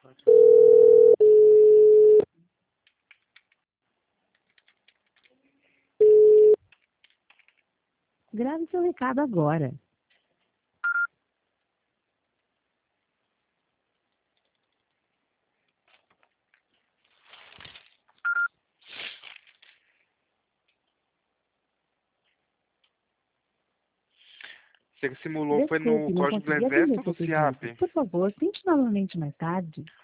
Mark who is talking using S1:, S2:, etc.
S1: Grave seu recado agora.
S2: Você simulou foi no
S1: Desculpe, não
S2: Código do
S1: consegui atender
S2: Exército ou
S1: seu
S2: no
S1: pedido.
S2: CIAP?
S1: Por favor, tente novamente mais tarde.